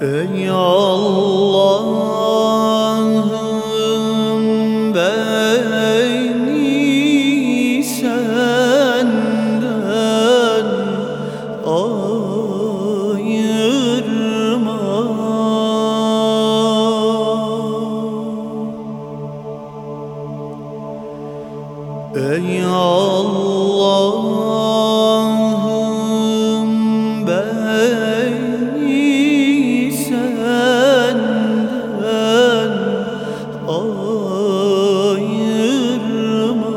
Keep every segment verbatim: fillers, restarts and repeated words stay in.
Ey Allah'ım, beni senden ayırma. Ey Allah'ım, beni senden ayırma.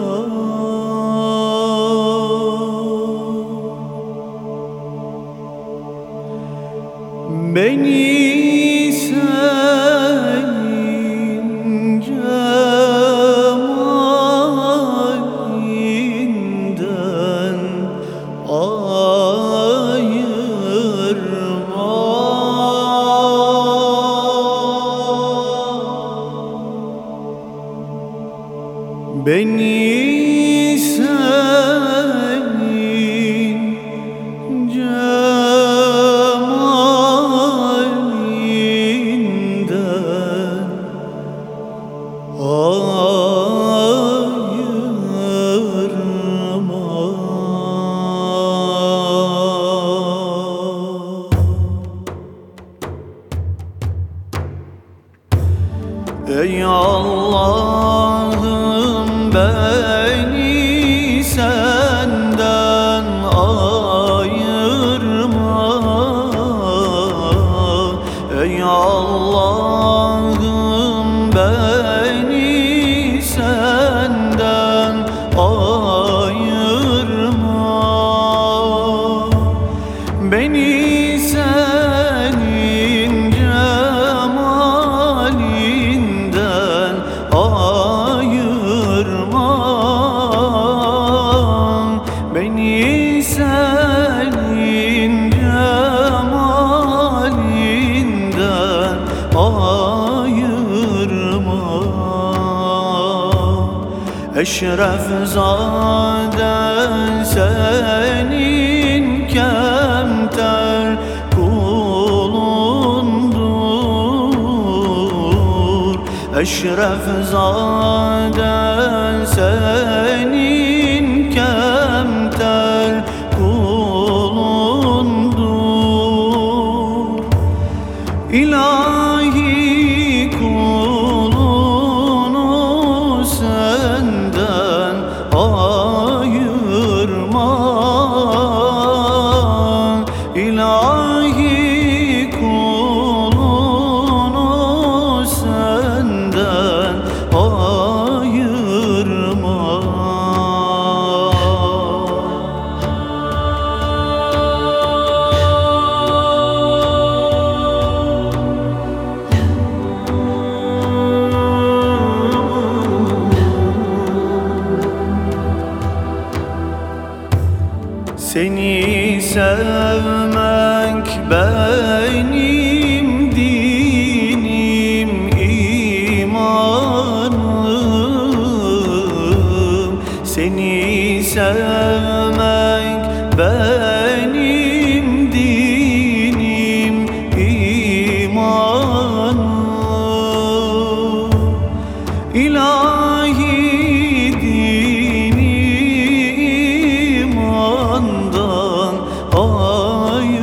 Beni senin cemalinden ayırma. Beni senin cemalinden ayırma. Ey Allah'ım, beni senden ayırma. Ey Allah'ım, beni senden ayırma. Beni senin cemalinden ayırma. Beni senin cemalinden ayırma. Eşref zaden senin kemter kulundur. Eşref zaden senin kemter kulundur. İlahi kulunu senden ayırma. İlahi kulunu senden ayırma. Seni sevmek benim dinim, imanım. Seni sevmek benim dinim, imanım. İlahi dini imandan ay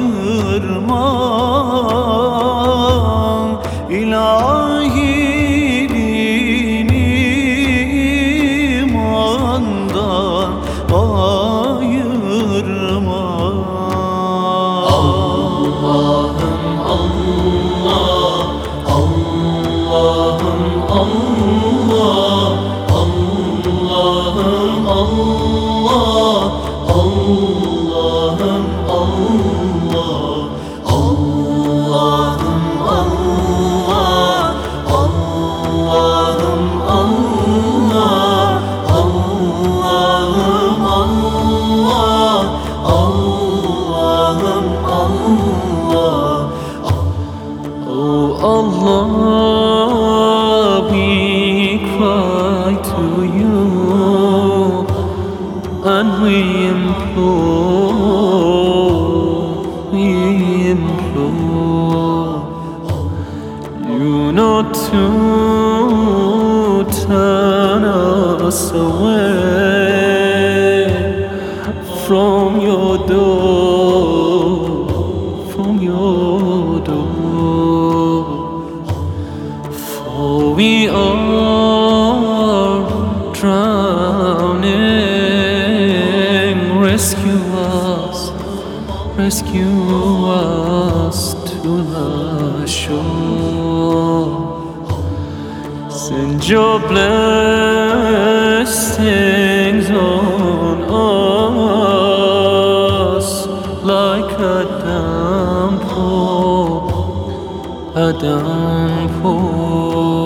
your door, from your door. For we are drowning. Rescue us, rescue us to the shore. Send your blessings on us like a downpour, a downpour.